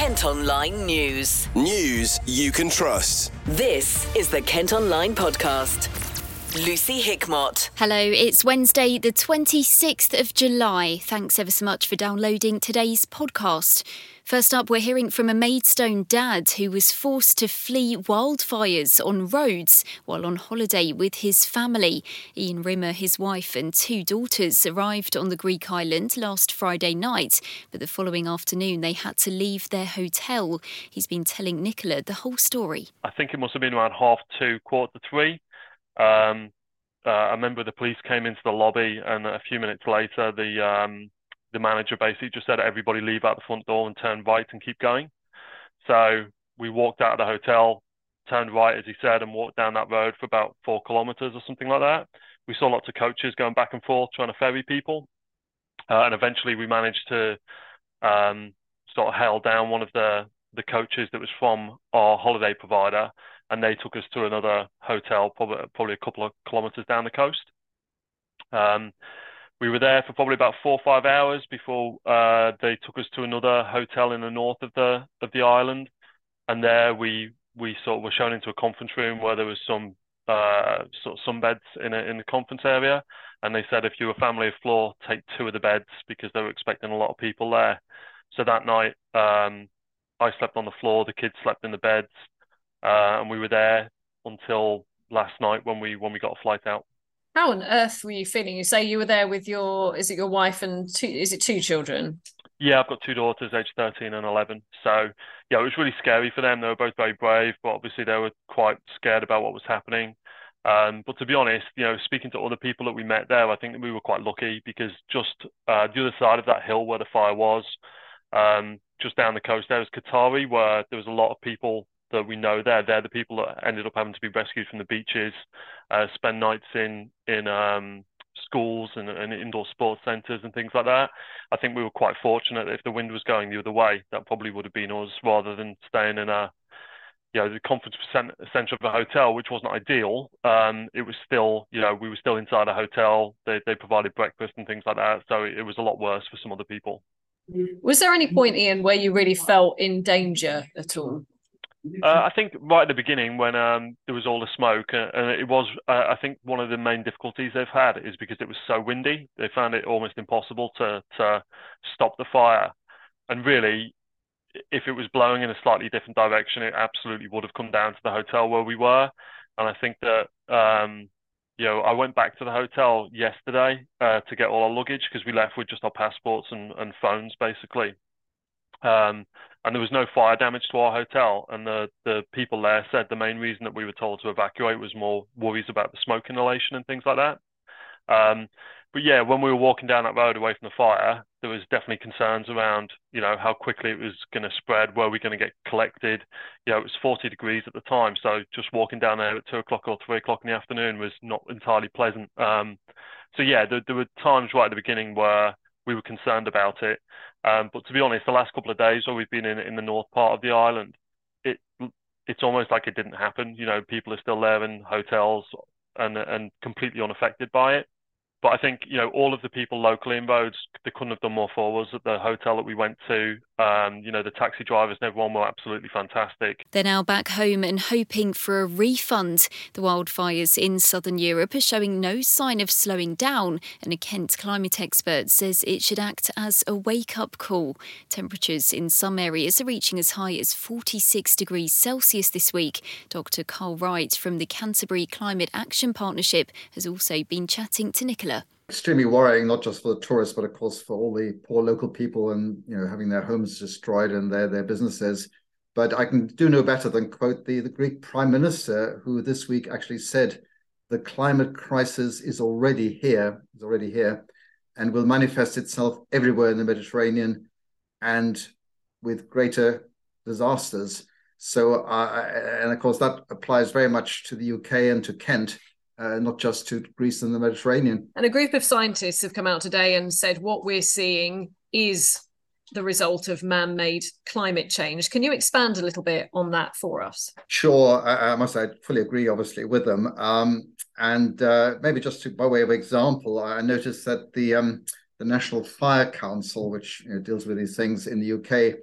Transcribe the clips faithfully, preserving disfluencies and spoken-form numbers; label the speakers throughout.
Speaker 1: Kent Online News.
Speaker 2: News you can trust.
Speaker 1: This is the Kent Online Podcast. Lucy Hickmott.
Speaker 3: Hello, it's Wednesday the twenty-sixth of July. Thanks ever so much for downloading today's podcast. First up, we're hearing from a Maidstone dad who was forced to flee wildfires on roads while on holiday with his family. Ian Rimmer, his wife and two daughters arrived on the Greek island last Friday night, but the following afternoon they had to leave their hotel. He's been telling Nicola the whole story.
Speaker 4: I think it must have been around half two, quarter to three. Um, uh, a member of the police came into the lobby, and a few minutes later, the um, the manager basically just said, "Everybody leave out the front door and turn right and keep going." So we walked out of the hotel, turned right as he said, and walked down that road for about four kilometres or something like that. We saw lots of coaches going back and forth trying to ferry people, uh, and eventually we managed to um, sort of hail down one of the the coaches that was from our holiday provider, and they took us to another hotel, probably, probably a couple of kilometres down the coast. Um, we were there for probably about four or five hours before uh, they took us to another hotel in the north of the of the island, and there we we sort of were shown into a conference room where there was some uh, sort of sunbeds in a, in the conference area, and they said if you're a family of four, take two of the beds because they were expecting a lot of people there. So that night, um, I slept on the floor, the kids slept in the beds. Uh, and we were there until last night when we when we got a flight out.
Speaker 5: How on earth were you feeling? You say you were there with your, is it your wife and two, is it two children?
Speaker 4: Yeah, I've got two daughters, aged thirteen and eleven. So, yeah, it was really scary for them. They were both very brave, but obviously they were quite scared about what was happening. Um, but to be honest, you know, speaking to other people that we met there, I think that we were quite lucky because just uh, the other side of that hill where the fire was, um, just down the coast there was Qatari, where there was a lot of people that we know there. They're the people that ended up having to be rescued from the beaches, uh, spend nights in in um, schools and, and indoor sports centres and things like that. I think we were quite fortunate that if the wind was going the other way, that probably would have been us rather than staying in a, you know, the conference centre of a hotel, which wasn't ideal. Um, it was still, you know, we were still inside a hotel. They they provided breakfast and things like that. So it, it was a lot worse for some other people.
Speaker 5: Was there any point, Ian, where you really felt in danger at all?
Speaker 4: Uh, I think right at the beginning when um, there was all the smoke, uh, and it was, uh, I think one of the main difficulties they've had is because it was so windy. They found it almost impossible to to stop the fire. And really, if it was blowing in a slightly different direction, it absolutely would have come down to the hotel where we were. And I think that, um, you know, I went back to the hotel yesterday uh, to get all our luggage because we left with just our passports and, and phones, basically. Um, and there was no fire damage to our hotel. And the, the people there said the main reason that we were told to evacuate was more worries about the smoke inhalation and things like that. Um, but yeah, when we were walking down that road away from the fire, there was definitely concerns around, you know, how quickly it was going to spread, where we're going to get collected. You know, it was forty degrees at the time. So just walking down there at two o'clock or three o'clock in the afternoon was not entirely pleasant. Um, so yeah, there, there were times right at the beginning where we were concerned about it. Um, but to be honest, the last couple of days where we've been in in the north part of the island, it it's almost like it didn't happen. You know, people are still there in hotels and and completely unaffected by it. But I think, you know, all of the people locally in Rhodes, they couldn't have done more for us at the hotel that we went to. Um, you know, the taxi drivers and everyone were absolutely fantastic.
Speaker 3: They're now back home and hoping for a refund. The wildfires in southern Europe are showing no sign of slowing down, and a Kent climate expert says it should act as a wake-up call. Temperatures in some areas are reaching as high as forty-six degrees Celsius this week. Doctor Carl Wright from the Canterbury Climate Action Partnership has also been chatting to Nicola.
Speaker 6: Extremely worrying, not just for the tourists, but of course for all the poor local people and, you know, having their homes destroyed and their, their businesses. But I can do no better than quote the, the Greek Prime Minister, who this week actually said the climate crisis is already here, is already here, and will manifest itself everywhere in the Mediterranean and with greater disasters. So, uh, and of course, that applies very much to the U K and to Kent. Uh, not just to Greece and the Mediterranean.
Speaker 5: And a group of scientists have come out today and said what we're seeing is the result of man-made climate change. Can you expand a little bit on that for us?
Speaker 6: Sure, I, I must say I fully agree, obviously, with them. Um, and uh, maybe just to, by way of example, I noticed that the um, the National Fire Council, which you know, deals with these things in the U K,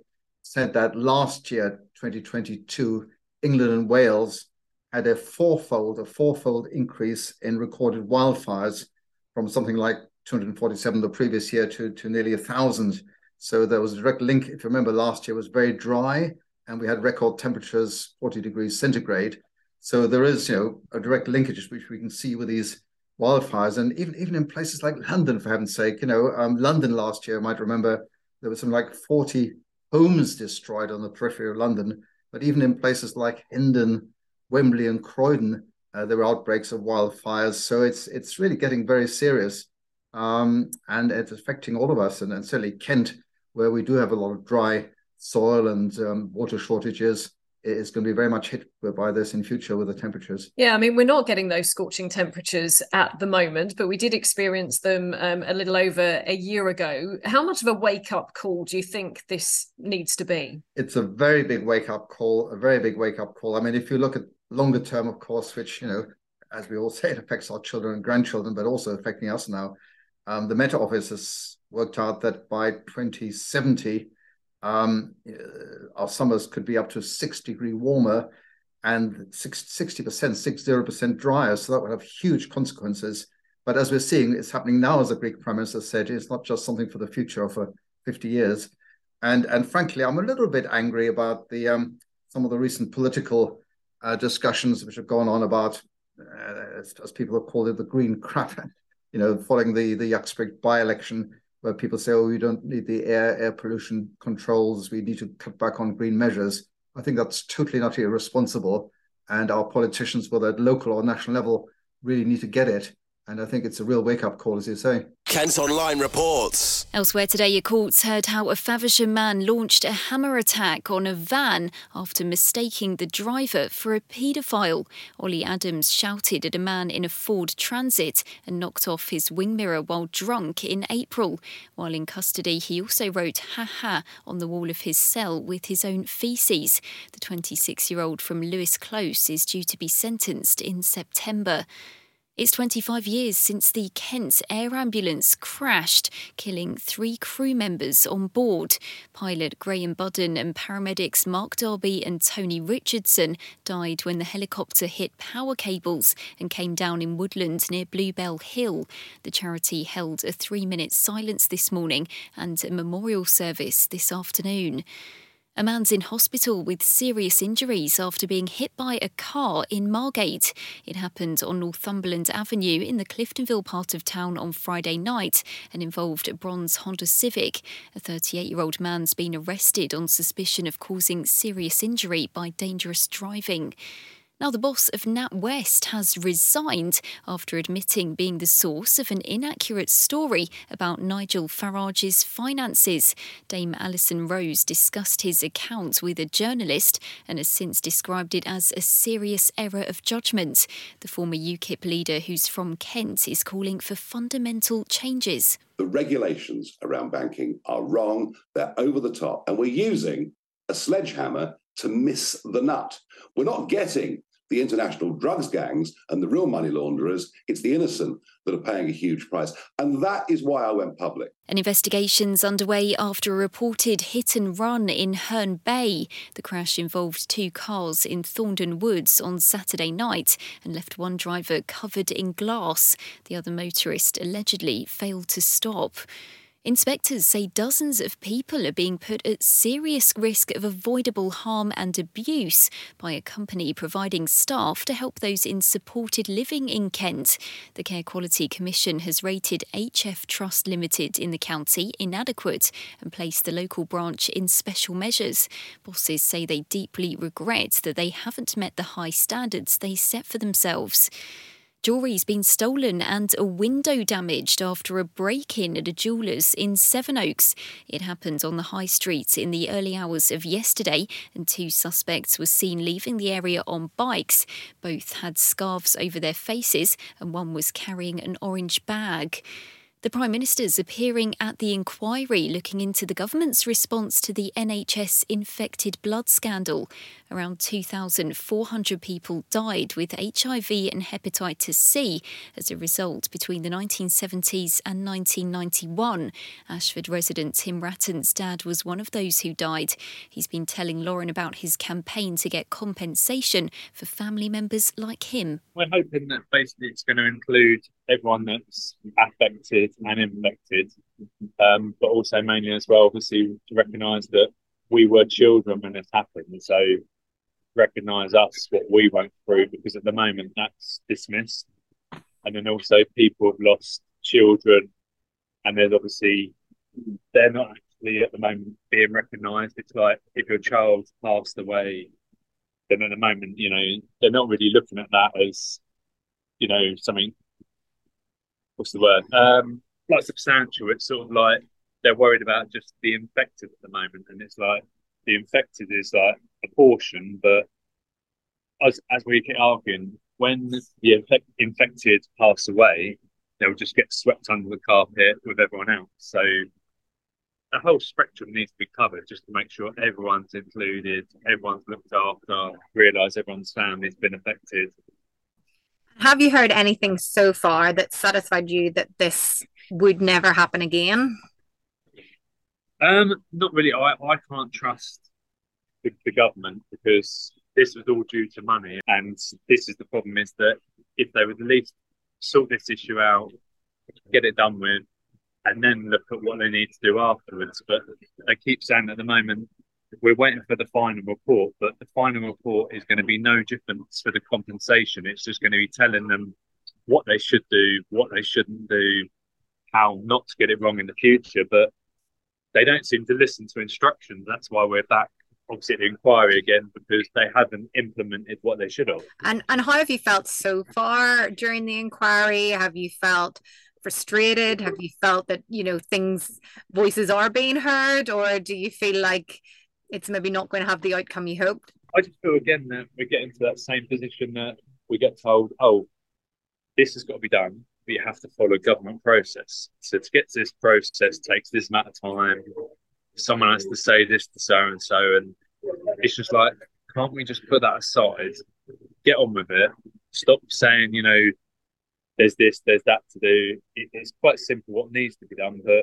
Speaker 6: said that last year, twenty twenty-two, England and Wales had a fourfold, a fourfold increase in recorded wildfires from something like two hundred forty-seven the previous year to, to nearly a thousand. So there was a direct link. If you remember, last year was very dry and we had record temperatures, forty degrees centigrade. So there is, you know, a direct linkage which we can see with these wildfires. And even, even in places like London, for heaven's sake, you know, um, London last year, you might remember, there was something like forty homes destroyed on the periphery of London. But even in places like Hendon, Wembley and Croydon, uh, there were outbreaks of wildfires. So it's it's really getting very serious. Um, and it's affecting all of us. And, and certainly Kent, where we do have a lot of dry soil and um, water shortages, is going to be very much hit by this in future with the temperatures.
Speaker 5: Yeah, I mean, we're not getting those scorching temperatures at the moment, but we did experience them um, a little over a year ago. How much of a wake-up call do you think this needs to be?
Speaker 6: It's a very big wake-up call, a very big wake-up call. I mean, if you look at longer term, of course, which, you know, as we all say, it affects our children and grandchildren, but also affecting us now. Um, the Met Office has worked out that by twenty seventy, Um, uh, our summers could be up to six degree warmer and sixty percent, sixty percent drier. So that would have huge consequences. But as we're seeing, it's happening now, as the Greek Prime Minister said, it's not just something for the future or for fifty years. And, and frankly, I'm a little bit angry about the um, some of the recent political uh, discussions which have gone on about, uh, as, as people have called it, the green crap, you know, following the, the Uxbridge by-election, where people say, oh, we don't need the air air pollution controls, we need to cut back on green measures. I think that's totally not irresponsible. And our politicians, whether at local or national level, really need to get it. And I think it's a real wake-up call, as you say.
Speaker 2: Kent Online reports.
Speaker 3: Elsewhere today, your courts heard how a Faversham man launched a hammer attack on a van after mistaking the driver for a paedophile. Ollie Adams shouted at a man in a Ford Transit and knocked off his wing mirror while drunk in April. While in custody, he also wrote "ha ha" on the wall of his cell with his own faeces. The twenty-six-year-old from Lewis Close is due to be sentenced in September. It's twenty-five years since the Kent air ambulance crashed, killing three crew members on board. Pilot Graham Budden and paramedics Mark Darby and Tony Richardson died when the helicopter hit power cables and came down in woodland near Bluebell Hill. The charity held a three-minute silence this morning and a memorial service this afternoon. A man's in hospital with serious injuries after being hit by a car in Margate. It happened on Northumberland Avenue in the Cliftonville part of town on Friday night and involved a bronze Honda Civic. A thirty-eight-year-old man's been arrested on suspicion of causing serious injury by dangerous driving. Now, the boss of NatWest has resigned after admitting being the source of an inaccurate story about Nigel Farage's finances. Dame Alison Rose discussed his account with a journalist and has since described it as a serious error of judgment. The former UKIP leader, who's from Kent, is calling for fundamental changes.
Speaker 7: The regulations around banking are wrong, they're over the top, and we're using a sledgehammer to miss the nut. We're not getting the international drugs gangs and the real money launderers. It's the innocent that are paying a huge price. And that is why I went public.
Speaker 3: An investigation's underway after a reported hit and run in Herne Bay. The crash involved two cars in Thorndon Woods on Saturday night and left one driver covered in glass. The other motorist allegedly failed to stop. Inspectors say dozens of people are being put at serious risk of avoidable harm and abuse by a company providing staff to help those in supported living in Kent. The Care Quality Commission has rated H F Trust Limited in the county inadequate and placed the local branch in special measures. Bosses say they deeply regret that they haven't met the high standards they set for themselves. Jewellery's been stolen and a window damaged after a break-in at a jeweller's in Sevenoaks. It happened on the high street in the early hours of yesterday and two suspects were seen leaving the area on bikes. Both had scarves over their faces and one was carrying an orange bag. The Prime Minister's appearing at the inquiry looking into the government's response to the N H S infected blood scandal. Around two thousand four hundred people died with H I V and hepatitis C as a result between the nineteen seventies and nineteen ninety-one. Ashford resident Tim Ratton's dad was one of those who died. He's been telling Lauren about his campaign to get compensation for family members like him.
Speaker 8: We're hoping that basically it's going to include everyone that's affected and infected, um, but also mainly as well, obviously, to recognise that we were children when this happened. So recognise us, what we went through, because at the moment that's dismissed. And then also people have lost children, and there's obviously, they're not actually at the moment being recognised. It's like if your child passed away, then at the moment, you know, they're not really looking at that as, you know, something, what's the word? Um, like substantial. It's sort of like they're worried about just the infected at the moment. And it's like the infected is like a portion, but as, as we keep arguing, when the infect, infected pass away, they'll just get swept under the carpet with everyone else. So the whole spectrum needs to be covered just to make sure everyone's included, everyone's looked after, realise everyone's family's been affected.
Speaker 9: Have you heard anything so far that satisfied you that this would never happen again?
Speaker 8: Um, not really. I, I can't trust the, the government because this was all due to money. And this is the problem, is that if they would at least sort this issue out, get it done with, and then look at what they need to do afterwards. But they keep saying at the moment, we're waiting for the final report, but the final report is going to be no difference for the compensation. It's just going to be telling them what they should do, what they shouldn't do, how not to get it wrong in the future. But they don't seem to listen to instructions. That's why we're back, obviously, at the inquiry again, because they haven't implemented what they should have.
Speaker 9: And and how have you felt so far during the inquiry? Have you felt frustrated? Have you felt that, you know, things, voices are being heard, or do you feel like it's maybe not going to have the outcome you hoped?
Speaker 8: I just feel again that we're getting to that same position that we get told, oh, this has got to be done, but you have to follow a government process. So to get to this process takes this amount of time. Someone has to say this to so and so, and it's just like, can't we just put that aside, get on with it, stop saying, you know, there's this, there's that to do. It, it's quite simple what needs to be done. But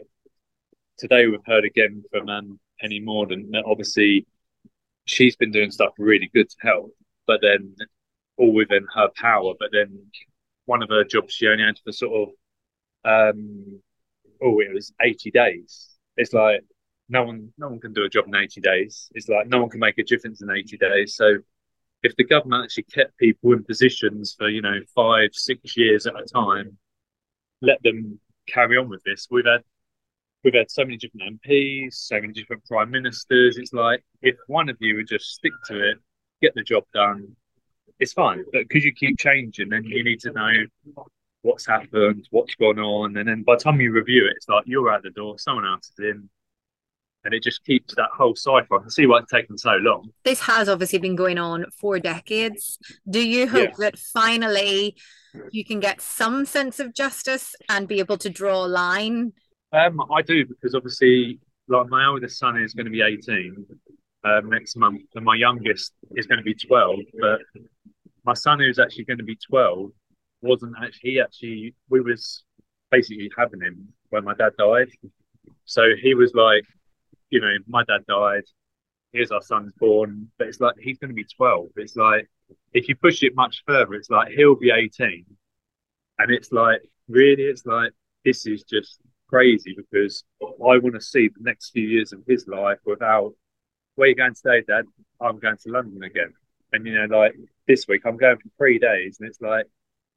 Speaker 8: today we've heard again from um, Penny Mordaunt that obviously she's been doing stuff really good to help, but then all within her power. But then one of her jobs she only had for sort of, um, oh, it was eighty days. It's like no one, no one can do a job in eighty days. It's like no one can make a difference in eighty days. So if the government actually kept people in positions for, you know, five, six years at a time, let them carry on with this. We've had we've had so many different M Ps, so many different prime ministers. It's like if one of you would just stick to it, get the job done, it's fine. But because you keep changing, then you need to know what's happened, what's gone on, and then by the time you review it, it's like you're out the door, someone else is in. And it just keeps that whole cycle. I can see why it's taken so long.
Speaker 9: This has obviously been going on for decades. Do you hope
Speaker 8: yeah.
Speaker 9: that finally you can get some sense of justice and be able to draw a line?
Speaker 8: Um, I do, because obviously, like my oldest son is going to be eighteen um, next month, and my youngest is going to be twelve. But my son, who's actually going to be twelve, wasn't actually. He actually, we was basically having him when my dad died. So he was like, you know, my dad died, here's our son's born, but it's like, he's going to be twelve. It's like, if you push it much further, it's like, he'll be eighteen. And it's like, really, it's like, this is just crazy, because I want to see the next few years of his life without, where are you going today, Dad? I'm going to London again. And, you know, like, this week, I'm going for three days, and it's like,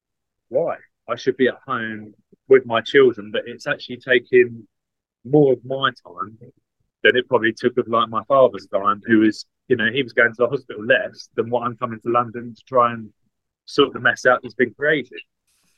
Speaker 8: why? I should be at home with my children, but it's actually taking more of my time than it probably took of like my father's time, who was, you know, he was going to the hospital less than what I'm coming to London to try and sort the mess out that's been created.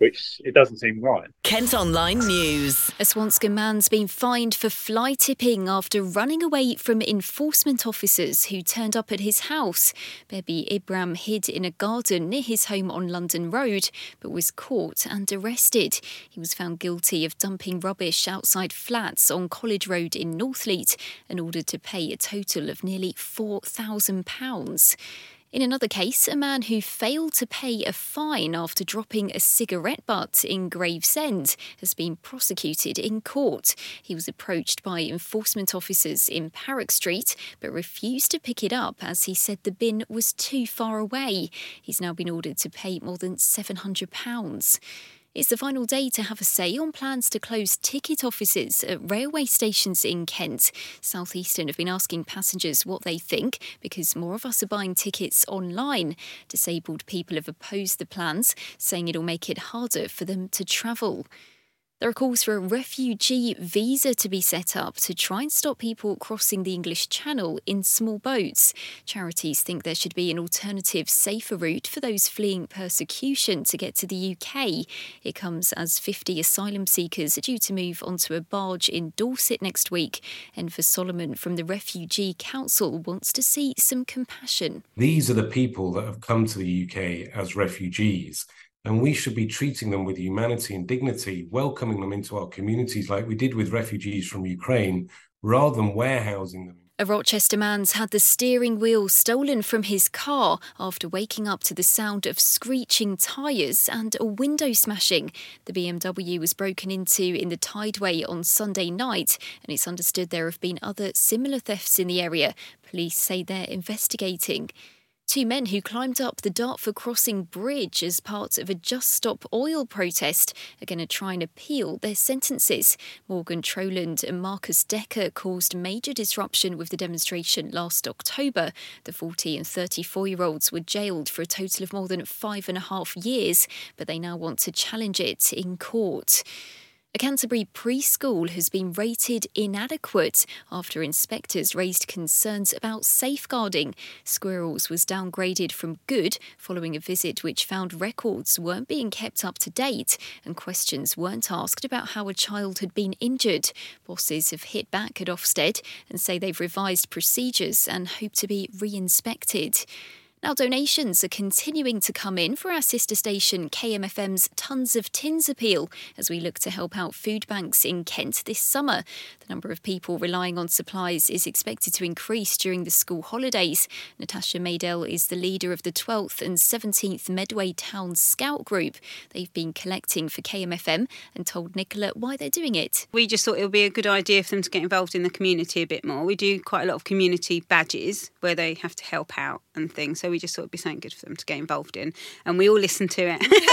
Speaker 8: which it doesn't seem right.
Speaker 1: Kent Online News.
Speaker 3: A Swanscombe man's been fined for fly tipping after running away from enforcement officers who turned up at his house. Bebi Ibram hid in a garden near his home on London Road, but was caught and arrested. He was found guilty of dumping rubbish outside flats on College Road in Northleet and ordered to pay a total of nearly four thousand pounds. In another case, a man who failed to pay a fine after dropping a cigarette butt in Gravesend has been prosecuted in court. He was approached by enforcement officers in Parrock Street but refused to pick it up as he said the bin was too far away. He's now been ordered to pay more than seven hundred pounds. It's the final day to have a say on plans to close ticket offices at railway stations in Kent. South Eastern have been asking passengers what they think because more of us are buying tickets online. Disabled people have opposed the plans, saying it'll make it harder for them to travel. There are calls for a refugee visa to be set up to try and stop people crossing the English Channel in small boats. Charities think there should be an alternative, safer route for those fleeing persecution to get to the U K. It comes as fifty asylum seekers are due to move onto a barge in Dorset next week. Enver Solomon from the Refugee Council wants to see some compassion.
Speaker 10: These are the people that have come to the U K as refugees. And we should be treating them with humanity and dignity, welcoming them into our communities like we did with refugees from Ukraine, rather than warehousing them.
Speaker 3: A Rochester man's had the steering wheel stolen from his car after waking up to the sound of screeching tyres and a window smashing. The B M W was broken into in the Tideway on Sunday night, and it's understood there have been other similar thefts in the area. Police say they're investigating. Two men who climbed up the Dartford Crossing Bridge as part of a Just Stop Oil protest are going to try and appeal their sentences. Morgan Troland and Marcus Decker caused major disruption with the demonstration last October. The forty and thirty-four-year-olds were jailed for a total of more than five and a half years, but they now want to challenge it in court. A Canterbury preschool has been rated inadequate after inspectors raised concerns about safeguarding. Squirrels was downgraded from good following a visit which found records weren't being kept up to date and questions weren't asked about how a child had been injured. Bosses have hit back at Ofsted and say they've revised procedures and hope to be re-inspected. Now, donations are continuing to come in for our sister station K M F M's Tons of Tins appeal as we look to help out food banks in Kent this summer. The number of people relying on supplies is expected to increase during the school holidays. Natasha Maydell is the leader of the twelfth and seventeenth Medway Town Scout Group. They've been collecting for K M F M and told Nicola why they're doing it.
Speaker 11: We just thought it would be a good idea for them to get involved in the community a bit more. We do quite a lot of community badges where they have to help out and things, so we just thought it'd be something good for them to get involved in, and we all listen to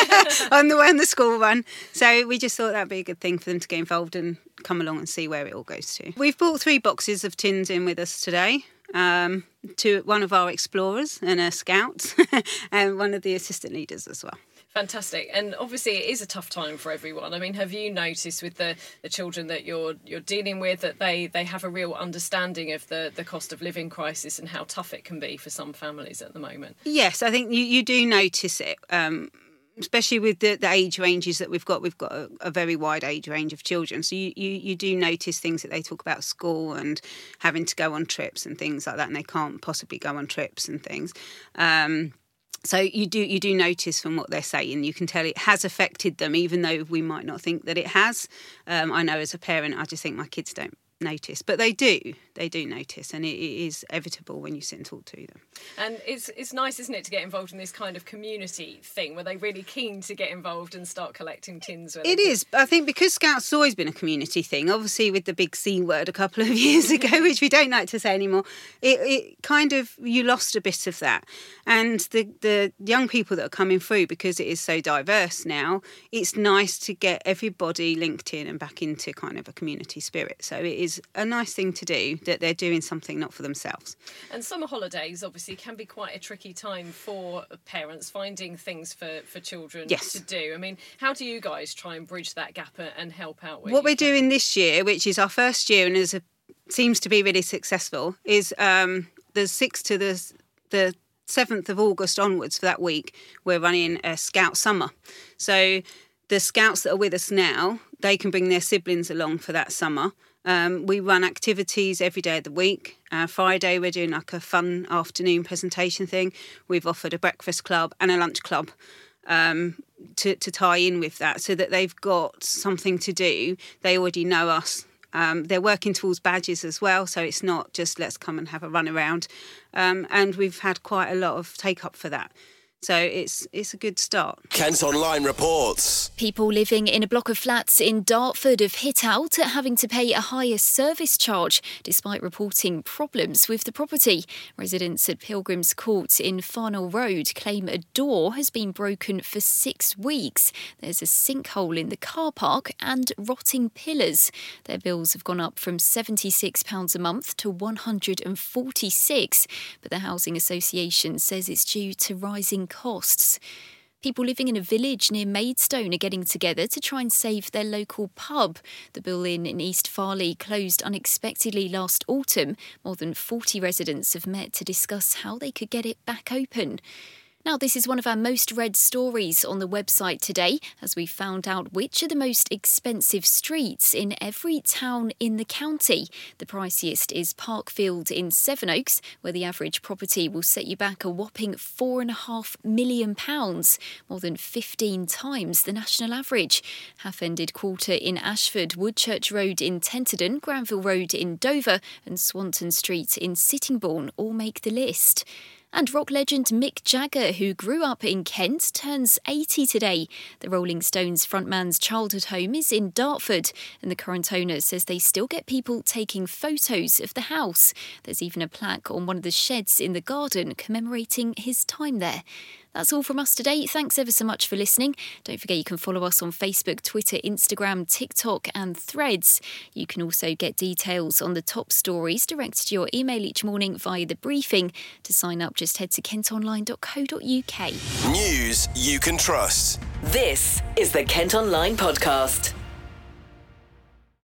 Speaker 11: it on the way on the school run, so we just thought that'd be a good thing for them to get involved and come along and see where it all goes to. We've brought three boxes of tins in with us today, um, to one of our explorers and a scout and one of the assistant leaders as well.
Speaker 5: Fantastic. And obviously it is a tough time for everyone. I mean, have you noticed with the, the children that you're you're dealing with that they, they have a real understanding of the, the cost of living crisis and how tough it can be for some families at the moment?
Speaker 11: Yes, I think you, you do notice it, um, especially with the, the age ranges that we've got. We've got a, a very wide age range of children. So you, you, you do notice things that they talk about school and having to go on trips and things like that, and they can't possibly go on trips and things. Um So you do you do notice from what they're saying, you can tell it has affected them, even though we might not think that it has. Um, I know as a parent, I just think my kids don't notice, but they do. They do notice, and it, it is inevitable when you sit and talk to them.
Speaker 5: And it's it's nice, isn't it, to get involved in this kind of community thing where they're really keen to get involved and start collecting tins.
Speaker 11: It is. I think because Scouts has always been a community thing, obviously with the big C word a couple of years ago, which we don't like to say anymore, it, it kind of, you lost a bit of that. And the, the young people that are coming through, because it is so diverse now, it's nice to get everybody linked in and back into kind of a community spirit. So it is a nice thing to do, that they're doing something not for themselves.
Speaker 5: And summer holidays obviously can be quite a tricky time for parents finding things for, for children
Speaker 11: yes.
Speaker 5: to do. I mean, how do you guys try and bridge that gap and help out with
Speaker 11: what we're can? doing this year, which is our first year and is a, seems to be really successful, is um, the sixth to the the seventh of August onwards for that week, we're running a Scout Summer. So the scouts that are with us now, they can bring their siblings along for that summer. Um, we run activities every day of the week. Uh, Friday, we're doing like a fun afternoon presentation thing. We've offered a breakfast club and a lunch club um, to, to tie in with that, so that they've got something to do. They already know us. Um, they're working towards badges as well, so it's not just let's come and have a run around. Um, and we've had quite a lot of take up for that. So it's it's a good start.
Speaker 2: Kent Online reports.
Speaker 3: People living in a block of flats in Dartford have hit out at having to pay a higher service charge despite reporting problems with the property. Residents at Pilgrims Court in Farnell Road claim a door has been broken for six weeks. There's a sinkhole in the car park and rotting pillars. Their bills have gone up from seventy-six pounds a month to one hundred forty-six pounds, but the Housing Association says it's due to rising costs. People living in a village near Maidstone are getting together to try and save their local pub. The Bull Inn in East Farley closed unexpectedly last autumn. More than forty residents have met to discuss how they could get it back open. Now, this is one of our most read stories on the website today, as we found out which are the most expensive streets in every town in the county. The priciest is Parkfield in Sevenoaks, where the average property will set you back a whopping four and a half million pounds, more than fifteen times the national average. Half-ended Quarter in Ashford, Woodchurch Road in Tenterden, Granville Road in Dover, and Swanton Street in Sittingbourne all make the list. And rock legend Mick Jagger, who grew up in Kent, turns eighty today. The Rolling Stones frontman's childhood home is in Dartford, and the current owner says they still get people taking photos of the house. There's even a plaque on one of the sheds in the garden commemorating his time there. That's all from us today. Thanks ever so much for listening. Don't forget you can follow us on Facebook, Twitter, Instagram, TikTok and Threads. You can also get details on the top stories directed to your email each morning via the briefing. To sign up, just head to kent online dot co dot uk.
Speaker 2: News you can trust.
Speaker 1: This is the Kent Online Podcast.